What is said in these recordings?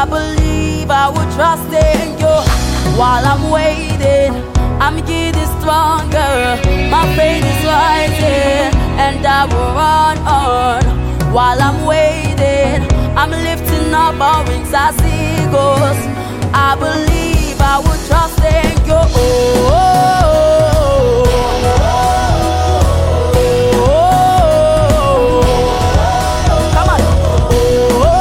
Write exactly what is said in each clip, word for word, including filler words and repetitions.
believe I will trust in you. While I'm waiting, I'm getting stronger. My faith is rising, and I will run on. While I'm waiting, I'm lifting up our wings as eagles. I believe I will trust in you. Oh, oh, oh, oh, oh. Come on. Oh, oh,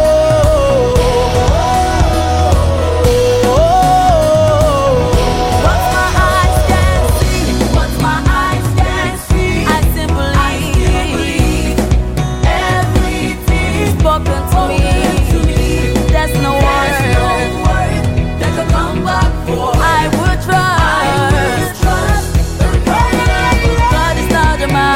oh, oh. What my eyes can see, what my eyes can see, I simply believe everything spoken to me. There's no word that can come back for. I would trust. God is not a man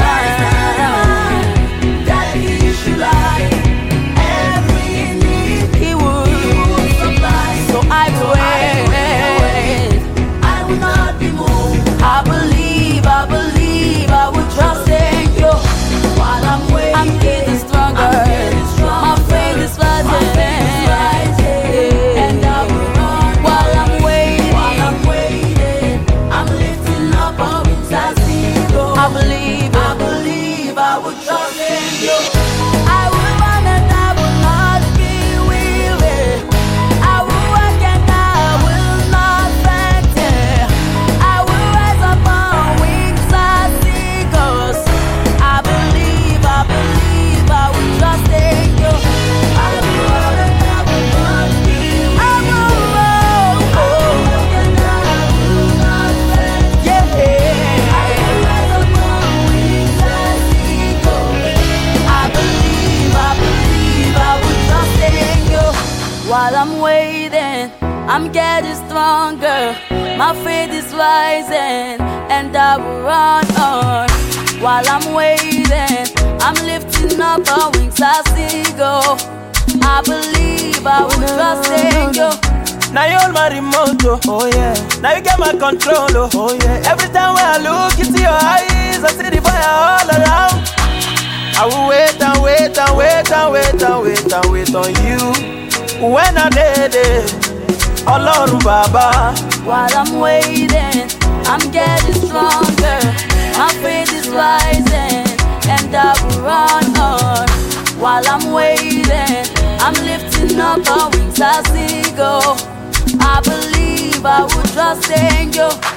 that he should lie. Every need he would supply. So I will wait. I will not be moved. I believe, I believe, I will trust in you. While I'm waiting, I'm getting stronger. My faith is rising. And I will run. While I'm waiting, while I'm waiting, I'm lifting up our wings as eagles. I believe, I believe, I will trust in you. I will run and I will not be weary. I will work and I will not faint. I will rise up on wings as eagles. I believe, I believe, I will trust in you. I will run and I will not be weary. I will run. I will work and I will not faint. Yeah. I will rise up on wings as eagles. I believe, I believe, I will trust in you. While I'm waiting, I'm getting stronger. My faith is rising, and I will run on. While I'm waiting, I'm lifting up our wings as eagle. I believe I will trust in you. Now you hold my remote, oh, oh yeah. Now you get my control, oh, oh yeah. Every time when I look into your eyes, I see the fire all around. I will wait and wait and wait and wait and wait and wait on you. When I did it, Ọlọ́run Baba. While I'm waiting, I'm getting stronger. My faith is rising, and I will run on. While I'm waiting, I'm lifting up our wings as eagle. I believe I will trust in you.